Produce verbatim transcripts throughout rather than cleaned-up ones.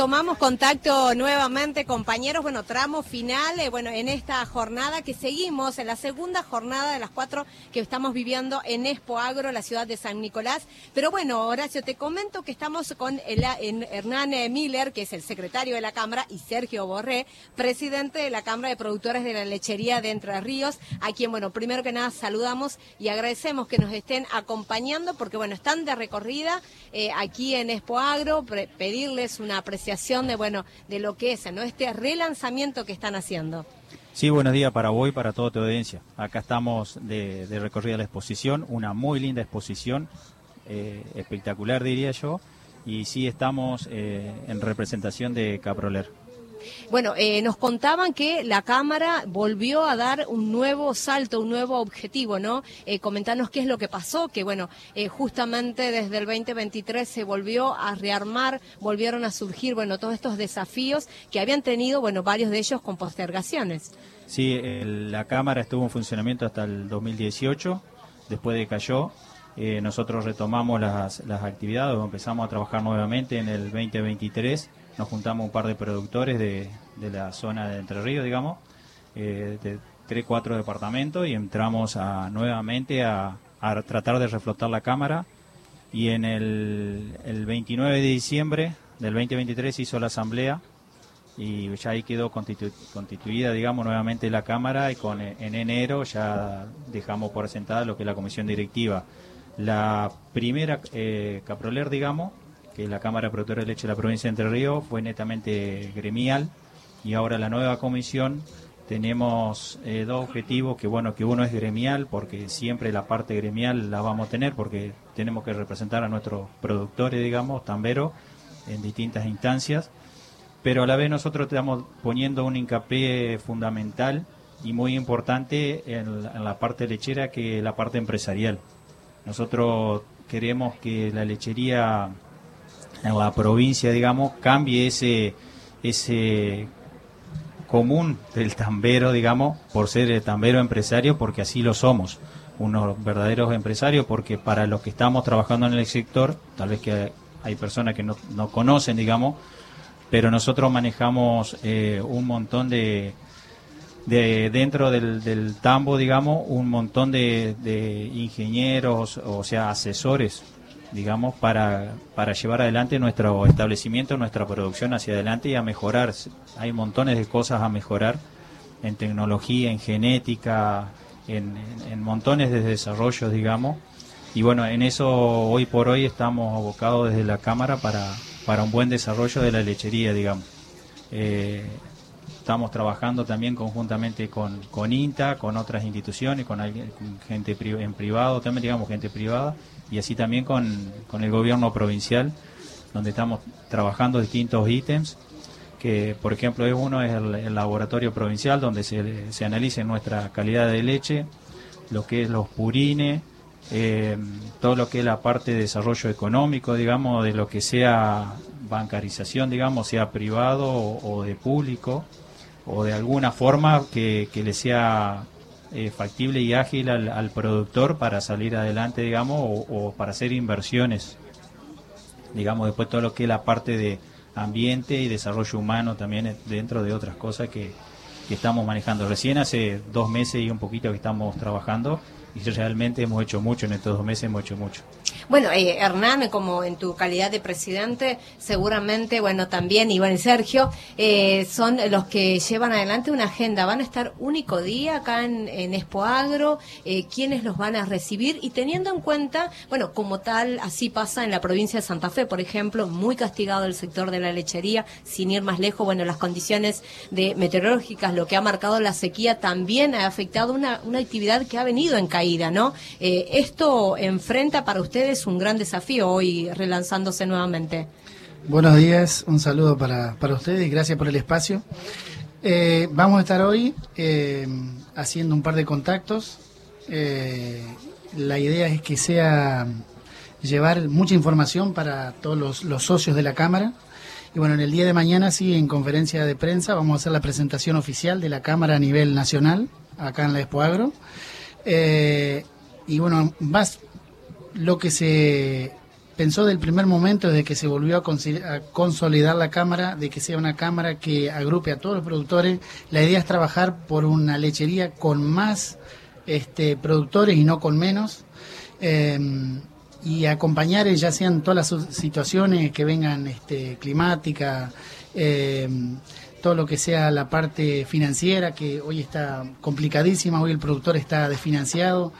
tomamos contacto nuevamente, compañeros. Bueno, tramo final, eh, bueno, en esta jornada que seguimos, en la segunda jornada de las cuatro que estamos viviendo en Expo Agro, la ciudad de San Nicolás. Pero bueno, Horacio, te comento que estamos con el, en Hernán Miller, que es el secretario de la Cámara, y Sergio Borré, presidente de la Cámara de Productores de la Lechería de Entre Ríos, a quien, bueno, primero que nada saludamos y agradecemos que nos estén acompañando, porque, bueno, están de recorrida eh, aquí en Expo Agro, pedirles una apreciación de bueno de lo que es, ¿no?, este relanzamiento que están haciendo. Sí, buenos días para vos y para toda tu audiencia. Acá estamos de, de recorrida la exposición, una muy linda exposición, eh, espectacular diría yo, y sí estamos eh, en representación de Caproler. Bueno, eh, nos contaban que la Cámara volvió a dar un nuevo salto, un nuevo objetivo, ¿no? Eh, comentanos qué es lo que pasó, que bueno, eh, justamente desde el veinte veintitrés se volvió a rearmar, volvieron a surgir, bueno, todos estos desafíos que habían tenido, bueno, varios de ellos con postergaciones. Sí, el, la Cámara estuvo en funcionamiento hasta el dos mil dieciocho, después de cayó. Eh, nosotros retomamos las, las actividades, empezamos a trabajar nuevamente en el veinte veintitrés. Nos juntamos un par de productores de, de la zona de Entre Ríos, digamos, eh, de tres, cuatro departamentos, y entramos a, nuevamente a, a tratar de reflotar la Cámara. Y en el, el veintinueve de diciembre del veinte veintitrés hizo la asamblea y ya ahí quedó constitu, constituida, digamos, nuevamente la Cámara, y con en enero ya dejamos por sentada lo que es la comisión directiva. La primera eh, Caproler, digamos, que la Cámara de Productores de Leche de la provincia de Entre Ríos, fue netamente gremial, y ahora la nueva comisión tenemos eh, dos objetivos, que bueno, que uno es gremial, porque siempre la parte gremial la vamos a tener, porque tenemos que representar a nuestros productores, digamos, tamberos, en distintas instancias, pero a la vez nosotros estamos poniendo un hincapié fundamental y muy importante en, en la parte lechera, que es la parte empresarial. Nosotros queremos que la lechería en la provincia, digamos, cambie ese ese común del tambero, digamos, por ser el tambero empresario, porque así lo somos, unos verdaderos empresarios, porque para los que estamos trabajando en el sector, tal vez que hay personas que no, no conocen, digamos, pero nosotros manejamos eh, un montón de, de dentro del, del tambo, digamos, un montón de, de ingenieros, o sea, asesores, digamos, para, para llevar adelante nuestro establecimiento, nuestra producción hacia adelante y a mejorar. Hay montones de cosas a mejorar en tecnología, en genética, en, en, en montones de desarrollos, digamos. Y bueno, en eso hoy por hoy estamos abocados desde la Cámara para, para un buen desarrollo de la lechería, digamos. Eh, estamos trabajando también conjuntamente con, con INTA, con otras instituciones, con, alguien, con gente pri, en privado, también digamos gente privada, y así también con, con el gobierno provincial, donde estamos trabajando distintos ítems, que por ejemplo es uno es el, el laboratorio provincial, donde se, se analiza nuestra calidad de leche, lo que es los purines, eh, todo lo que es la parte de desarrollo económico, digamos, de lo que sea bancarización, digamos, sea privado o, o de público, o de alguna forma que, que le sea eh, factible y ágil al, al productor para salir adelante, digamos, o, o para hacer inversiones, digamos, después todo lo que es la parte de ambiente y desarrollo humano también, dentro de otras cosas que, que estamos manejando. Recién hace dos meses y un poquito que estamos trabajando, y realmente hemos hecho mucho, en estos dos meses hemos hecho mucho. Bueno, eh, Hernán, como en tu calidad de presidente, seguramente, bueno, también Iván y Sergio, eh, son los que llevan adelante una agenda. Van a estar único día acá en, en Expo Agro, eh, quiénes los van a recibir, y teniendo en cuenta, bueno, como tal, así pasa en la provincia de Santa Fe, por ejemplo, muy castigado el sector de la lechería, sin ir más lejos, bueno, las condiciones de meteorológicas, lo que ha marcado la sequía, también ha afectado una, una actividad que ha venido en caída, ¿no? Eh, esto enfrenta para ustedes un gran desafío hoy relanzándose nuevamente. Buenos días, un saludo para, para ustedes y gracias por el espacio. Eh, vamos a estar hoy eh, haciendo un par de contactos. Eh, la idea es que sea llevar mucha información para todos los, los socios de la Cámara. Y bueno, en el día de mañana, sí, en conferencia de prensa, vamos a hacer la presentación oficial de la Cámara a nivel nacional, acá en la Expo Agro. Eh, y bueno, más lo que se pensó del primer momento, desde que se volvió a, consi- a consolidar la Cámara, de que sea una Cámara que agrupe a todos los productores. La idea es trabajar por una lechería con más este, productores y no con menos, eh, y acompañar, ya sean todas las situaciones que vengan este, climáticas, eh, todo lo que sea la parte financiera, que hoy está complicadísima, hoy el productor está desfinanciado.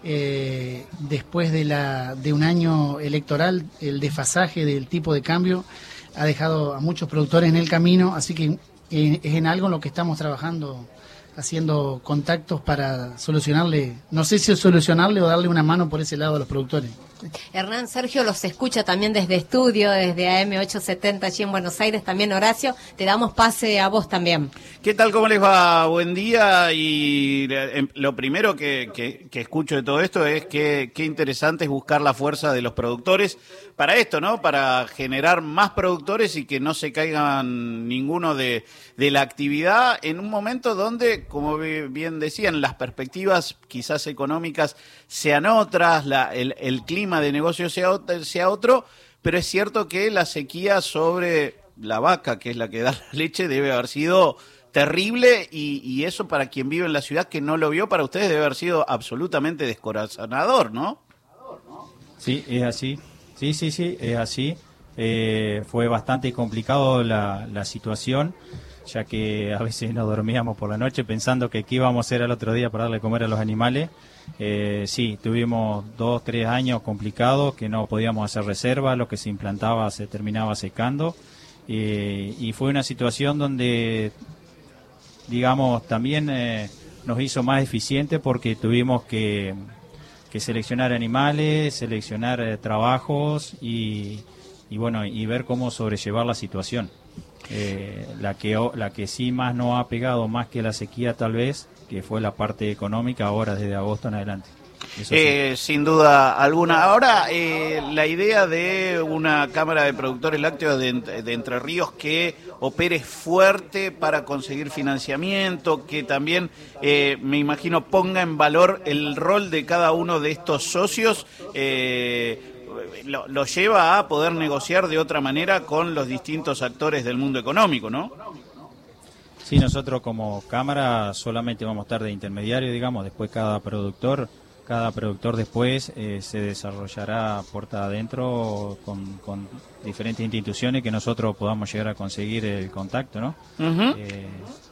Eh, después de, la, de un año electoral, el desfasaje del tipo de cambio ha dejado a muchos productores en el camino, así que eh, es en algo en lo que estamos trabajando, haciendo contactos para solucionarle, no sé si solucionarle o darle una mano por ese lado a los productores. Hernán, Sergio los escucha también desde estudio, desde A M ochocientos setenta allí en Buenos Aires, también Horacio, te damos pase a vos también. ¿Qué tal? ¿Cómo les va? Buen día. Y eh, lo primero que, que, que escucho de todo esto es que qué interesante es buscar la fuerza de los productores para esto, ¿no? Para generar más productores y que no se caigan ninguno de, de la actividad en un momento donde, como bien decían, las perspectivas quizás económicas sean otras, la, el, el clima de negocio sea, sea otro, pero es cierto que la sequía sobre la vaca, que es la que da la leche, debe haber sido terrible, y, y eso para quien vive en la ciudad que no lo vio, para ustedes debe haber sido absolutamente descorazonador, ¿no? Sí, es así. Sí, sí, sí, es así. Eh, fue bastante complicado la, la situación, ya que a veces no dormíamos por la noche pensando que qué íbamos a hacer al otro día para darle comer a los animales. Eh, sí, tuvimos dos, tres años complicados que no podíamos hacer reservas, lo que se implantaba se terminaba secando, eh, y fue una situación donde, digamos, también eh, nos hizo más eficientes porque tuvimos que, que seleccionar animales, seleccionar eh, trabajos y, y bueno, y ver cómo sobrellevar la situación. Eh, la que la que sí más nos ha pegado más que la sequía tal vez, que fue la parte económica ahora desde agosto en adelante. Eso eh, sí. Sin duda alguna. Ahora, eh, la idea de una Cámara de Productores Lácteos de, de Entre Ríos que opere fuerte para conseguir financiamiento, que también, eh, me imagino, ponga en valor el rol de cada uno de estos socios, eh, Lo, lo lleva a poder negociar de otra manera con los distintos actores del mundo económico, ¿no? Sí, nosotros como Cámara solamente vamos a estar de intermediario, digamos, después cada productor, cada productor después eh, se desarrollará puerta adentro con, con diferentes instituciones que nosotros podamos llegar a conseguir el contacto, ¿no? Uh-huh. Eh,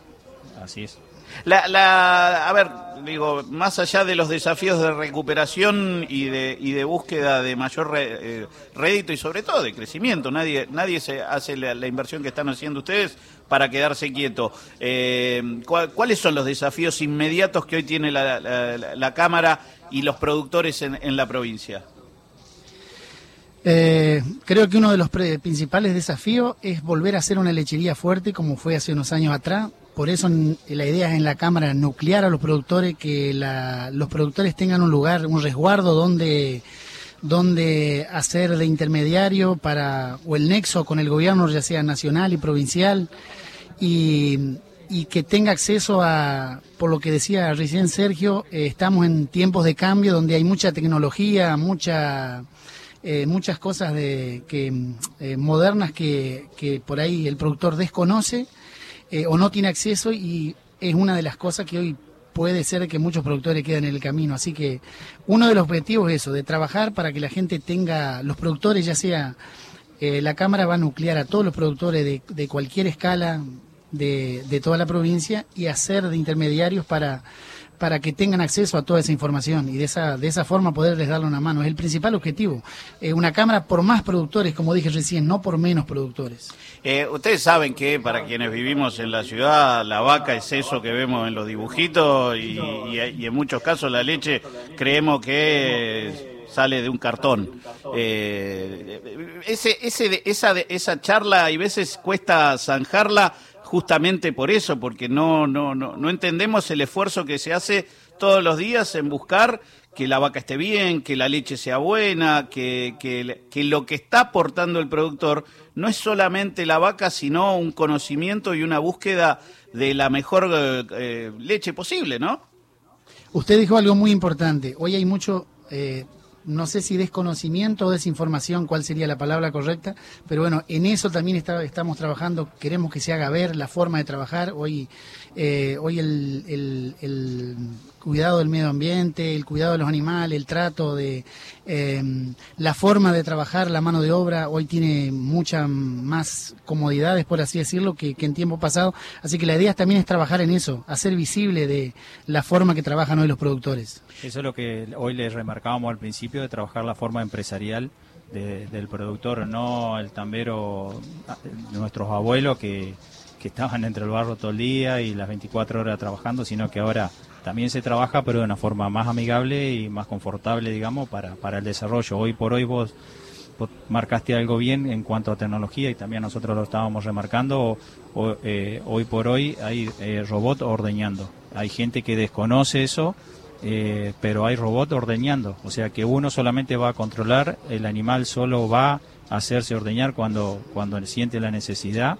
así es. La, la, a ver, digo, más allá de los desafíos de recuperación y de, y de búsqueda de mayor re, eh, rédito y sobre todo de crecimiento, nadie, nadie se hace la, la inversión que están haciendo ustedes para quedarse quieto. Eh, ¿cuál, ¿Cuáles son los desafíos inmediatos que hoy tiene la, la, la, la Cámara y los productores en, en la provincia? Eh, creo que uno de los pre- principales desafíos es volver a hacer una lechería fuerte como fue hace unos años atrás. Por eso la idea es en la Cámara nuclear a los productores, que la, los productores tengan un lugar, un resguardo donde, donde hacer de intermediario para, o el nexo con el gobierno, ya sea nacional y provincial, y, y que tenga acceso a, por lo que decía recién Sergio, eh, estamos en tiempos de cambio donde hay mucha tecnología, mucha... Eh, muchas cosas de, que, eh, modernas que, que por ahí el productor desconoce eh, o no tiene acceso, y es una de las cosas que hoy puede ser que muchos productores queden en el camino. Así que uno de los objetivos es eso, de trabajar para que la gente tenga, los productores, ya sea, eh, la Cámara va a nuclear a todos los productores de, de cualquier escala de, de toda la provincia y hacer de intermediarios para... para que tengan acceso a toda esa información y de esa de esa forma poderles darle una mano. Es el principal objetivo. Eh, una Cámara por más productores, como dije recién, no por menos productores. Eh, ustedes saben que para quienes vivimos en la ciudad, la vaca es eso que vemos en los dibujitos y, y, y en muchos casos la leche creemos que sale de un cartón. Eh, ese, ese, esa, esa charla, hay veces cuesta zanjarla, justamente por eso, porque no, no, no, no entendemos el esfuerzo que se hace todos los días en buscar que la vaca esté bien, que la leche sea buena, que, que, que lo que está aportando el productor no es solamente la vaca, sino un conocimiento y una búsqueda de la mejor eh, leche posible, ¿no? Usted dijo algo muy importante. Hoy hay mucho, eh, no sé si desconocimiento o desinformación, cuál sería la palabra correcta, pero bueno, en eso también está, estamos trabajando, queremos que se haga ver la forma de trabajar. Hoy, eh, hoy el, el, el cuidado del medio ambiente, el cuidado de los animales, el trato de eh, la forma de trabajar, la mano de obra, hoy tiene muchas más comodidades, por así decirlo, que, que en tiempo pasado. Así que la idea también es trabajar en eso, hacer visible de la forma que trabajan hoy los productores. Eso es lo que hoy les remarcábamos al principio, de trabajar la forma empresarial de, del productor, no el tambero, nuestros abuelos que, que estaban entre el barro todo el día y las veinticuatro horas trabajando, sino que ahora también se trabaja, pero de una forma más amigable y más confortable, digamos, para, para el desarrollo. Hoy por hoy vos, vos marcaste algo bien en cuanto a tecnología, y también nosotros lo estábamos remarcando. O, o, eh, hoy por hoy hay eh, robot ordeñando. Hay gente que desconoce eso, eh, pero hay robot ordeñando. O sea que uno solamente va a controlar, el animal solo va a hacerse ordeñar cuando, cuando siente la necesidad.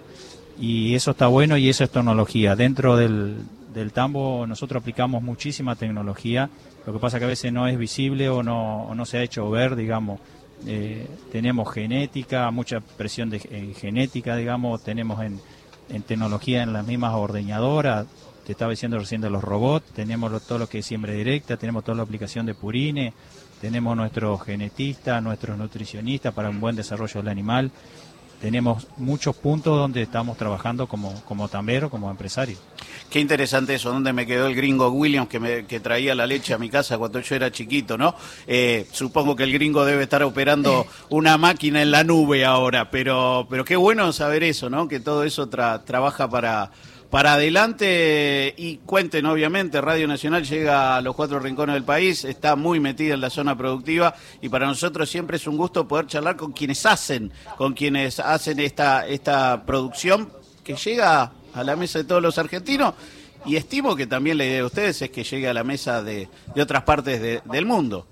Y eso está bueno, y eso es tecnología. Dentro del, del tambo nosotros aplicamos muchísima tecnología. Lo que pasa que a veces no es visible o no, o no se ha hecho ver, digamos. Eh, tenemos genética, mucha presión de, en genética, digamos. Tenemos en, en tecnología en las mismas ordeñadoras. Te estaba diciendo recién de los robots. Tenemos lo, todo lo que es siembra directa, tenemos toda la aplicación de purines. Tenemos nuestros genetistas, nuestros nutricionistas para un buen desarrollo del animal. Tenemos muchos puntos donde estamos trabajando como, como tambero, como empresario. Qué interesante eso, donde me quedó el gringo Williams que, me, que traía la leche a mi casa cuando yo era chiquito, ¿no? Eh, supongo que el gringo debe estar operando una máquina en la nube ahora, pero, pero qué bueno saber eso, ¿no? Que todo eso tra, trabaja para... para adelante. Y cuenten, obviamente, Radio Nacional llega a los cuatro rincones del país, está muy metida en la zona productiva, y para nosotros siempre es un gusto poder charlar con quienes hacen, con quienes hacen esta, esta producción que llega a la mesa de todos los argentinos, y estimo que también la idea de ustedes es que llegue a la mesa de, de otras partes de, del mundo.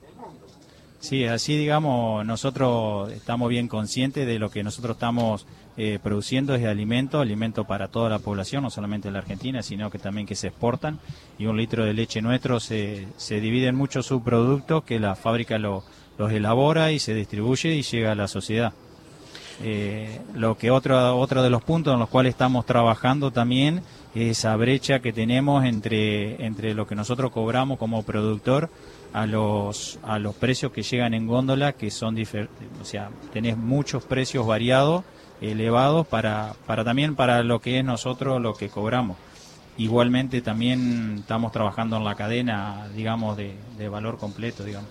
Sí, así digamos, nosotros estamos bien conscientes de lo que nosotros estamos eh, produciendo es alimento, alimento para toda la población, no solamente en la Argentina, sino que también que se exportan, y un litro de leche nuestro se, se divide en muchos subproductos que la fábrica lo, los elabora y se distribuye y llega a la sociedad. Eh, lo que otro, otro de los puntos en los cuales estamos trabajando también es esa brecha que tenemos entre, entre lo que nosotros cobramos como productor a los a los precios que llegan en góndola, que son diferentes. O sea, tenés muchos precios variados, elevados, para, para también para lo que es nosotros lo que cobramos. Igualmente también estamos trabajando en la cadena, digamos, de, de valor completo, digamos.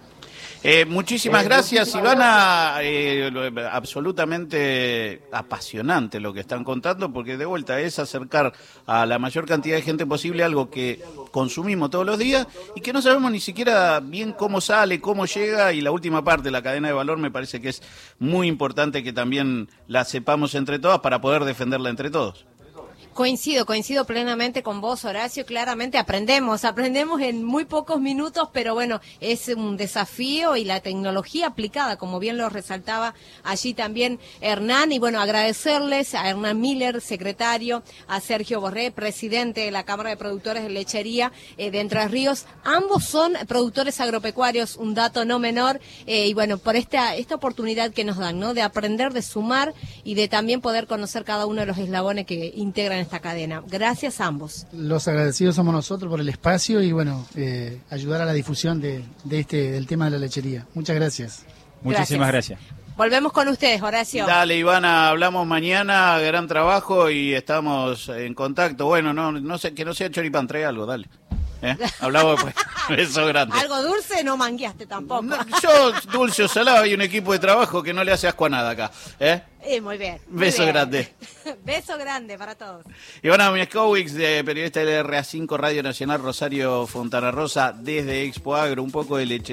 Eh, muchísimas gracias, Ivana. Eh, absolutamente apasionante lo que están contando, porque de vuelta es acercar a la mayor cantidad de gente posible algo que consumimos todos los días y que no sabemos ni siquiera bien cómo sale, cómo llega, y la última parte, la cadena de valor, me parece que es muy importante que también la sepamos entre todas para poder defenderla entre todos. Coincido, coincido plenamente con vos, Horacio. Claramente aprendemos, aprendemos en muy pocos minutos, pero bueno, es un desafío, y la tecnología aplicada, como bien lo resaltaba allí también Hernán. Y bueno, agradecerles a Hernán Miller, secretario, a Sergio Borré, presidente de la Cámara de Productores de Lechería eh, de Entre Ríos. Ambos son productores agropecuarios, un dato no menor, eh, y bueno, por esta, esta oportunidad que nos dan, ¿no? De aprender, de sumar y de también poder conocer cada uno de los eslabones que integran esta cadena. Gracias a ambos. Los agradecidos somos nosotros por el espacio y bueno, eh, ayudar a la difusión de, de este del tema de la lechería. Muchas gracias. Muchísimas gracias. gracias. Volvemos con ustedes, Horacio. Dale, Ivana, hablamos mañana, gran trabajo y estamos en contacto. Bueno, no, no sé, que no sea choripán, trae algo, dale. ¿Eh? Hablamos después. Beso grande. Algo dulce no mangueaste tampoco. No, yo, dulce o salado, hay un equipo de trabajo que no le hace asco a nada acá. ¿Eh? Eh, muy bien. Muy Beso bien. grande. Beso grande para todos. Ivana Mieszkowicz, de periodista de R A cinco Radio Nacional, Rosario Fontana Rosa, desde Expo Agro, un poco de leche.